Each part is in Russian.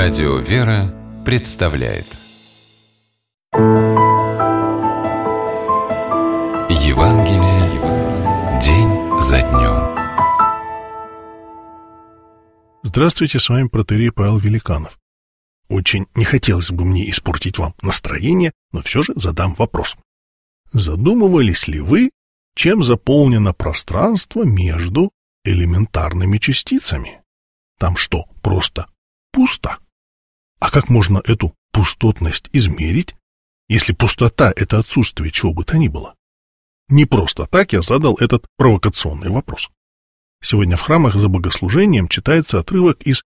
Радио «Вера» представляет Евангелие день за днем. Здравствуйте, с вами протоиерей Павел Великанов. Очень не хотелось бы мне испортить вам настроение, но все же задам вопрос. Задумывались ли вы, чем заполнено пространство между элементарными частицами? Там что, просто пусто? А как можно эту пустотность измерить, если пустота — это отсутствие чего бы то ни было? Не просто так я задал этот провокационный вопрос. Сегодня в храмах за богослужением читается отрывок из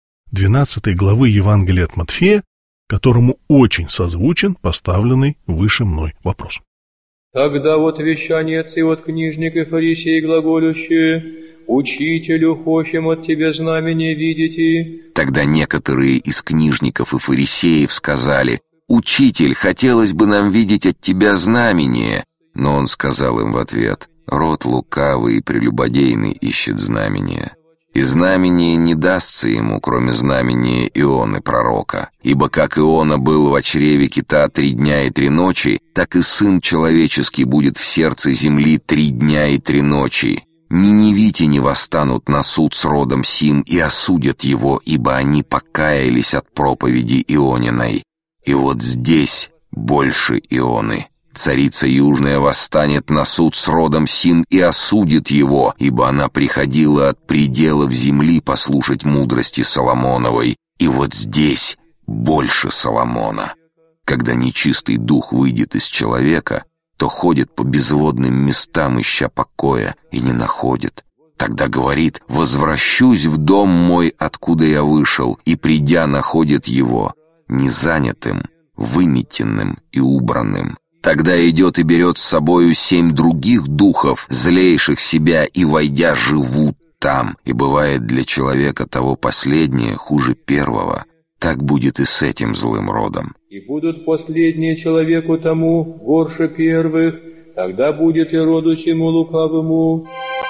12 главы Евангелия от Матфея, которому очень созвучен поставленный выше мной вопрос. Тогда вот вещанец и вот книжник и фарисей глаголющие: «Учителю, хочем от тебя знамение видите». Тогда некоторые из книжников и фарисеев сказали: «Учитель, хотелось бы нам видеть от тебя знамение». Но он сказал им в ответ: «Род лукавый и прелюбодейный ищет знамения. И знамение не дастся ему, кроме знамения Ионы пророка. Ибо как Иона был в чреве кита 3 дня и 3 ночи, так и Сын Человеческий будет в сердце земли 3 дня и 3 ночи. Ниневитяне восстанут на суд с родом сим и осудят его, ибо они покаялись от проповеди Иониной. И вот здесь больше Ионы. Царица Южная восстанет на суд с родом сим и осудит его, ибо она приходила от пределов земли послушать мудрости Соломоновой. И вот здесь больше Соломона. Когда нечистый дух выйдет из человека, то ходит по безводным местам, ища покоя, и не находит. Тогда говорит: «Возвращусь в дом мой, откуда я вышел», и, придя, находит его незанятым, выметенным и убранным. Тогда идет и берет с собою 7 других духов, злейших себя, и, войдя, живут там. И бывает для человека того последнее хуже первого. Так будет и с этим злым родом. И будут последние человеку тому горше первых, тогда будет и роду сему лукавому».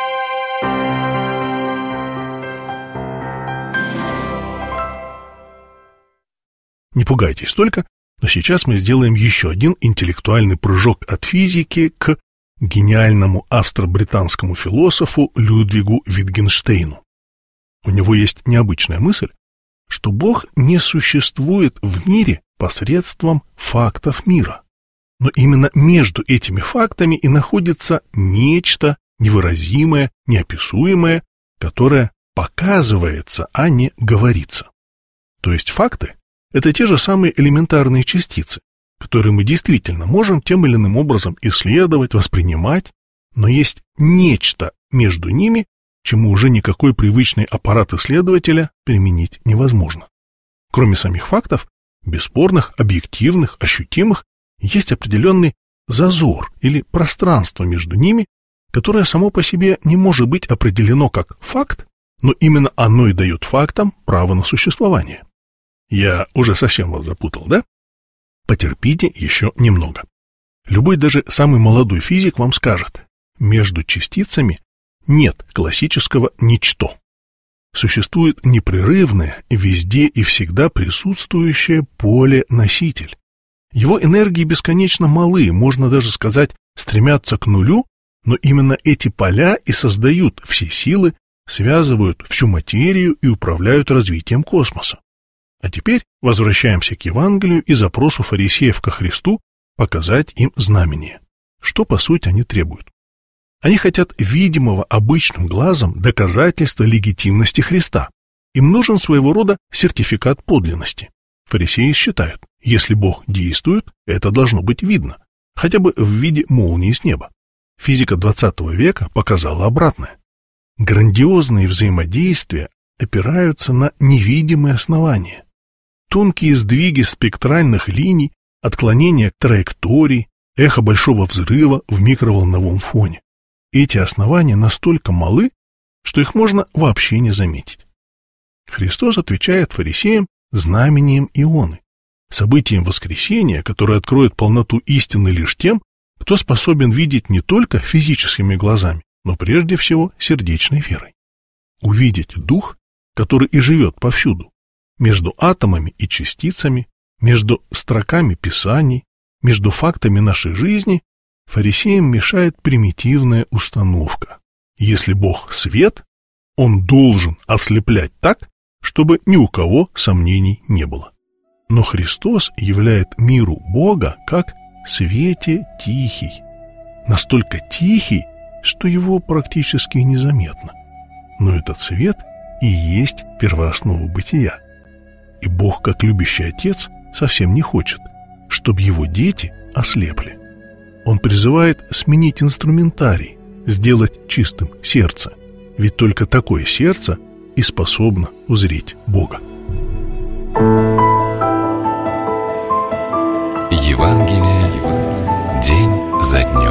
Не пугайтесь только, но сейчас мы сделаем еще один интеллектуальный прыжок от физики к гениальному австро-британскому философу Людвигу Витгенштейну. У него есть необычная мысль, что Бог не существует в мире посредством фактов мира. Но именно между этими фактами и находится нечто невыразимое, неописуемое, которое показывается, а не говорится. То есть факты — это те же самые элементарные частицы, которые мы действительно можем тем или иным образом исследовать, воспринимать, но есть нечто между ними, чему уже никакой привычный аппарат исследователя применить невозможно. Кроме самих фактов, бесспорных, объективных, ощутимых, есть определенный зазор или пространство между ними, которое само по себе не может быть определено как факт, но именно оно и дает фактам право на существование. Я уже совсем вас запутал, да? Потерпите еще немного. Любой, даже самый молодой физик вам скажет: между частицами нет классического ничто. Существует непрерывное, везде и всегда присутствующее поле-носитель. Его энергии бесконечно малы, можно даже сказать, стремятся к нулю, но именно эти поля и создают все силы, связывают всю материю и управляют развитием космоса. А теперь возвращаемся к Евангелию и запросу фарисеев ко Христу показать им знамение. Что, по сути, они требуют? Они хотят видимого обычным глазом доказательства легитимности Христа. Им нужен своего рода сертификат подлинности. Фарисеи считают, если Бог действует, это должно быть видно, хотя бы в виде молнии с неба. Физика 20 века показала обратное. Грандиозные взаимодействия опираются на невидимые основания. Тонкие сдвиги спектральных линий, отклонения траекторий, эхо большого взрыва в микроволновом фоне. Эти основания настолько малы, что их можно вообще не заметить. Христос отвечает фарисеям знамением Ионы, событием воскресения, которое откроет полноту истины лишь тем, кто способен видеть не только физическими глазами, но прежде всего сердечной верой. Увидеть Дух, который и живет повсюду, Между атомами и частицами, между строками Писаний, между фактами нашей жизни фарисеям мешает примитивная установка. Если Бог свет, Он должен ослеплять так, чтобы ни у кого сомнений не было. Но Христос являет миру Бога как свете тихий. Настолько тихий, что его практически незаметно. Но этот свет и есть первооснова бытия. И Бог, как любящий Отец, совсем не хочет, чтобы его дети ослепли. Он призывает сменить инструментарий, сделать чистым сердце, ведь только такое сердце и способно узреть Бога. Евангелие день за днем.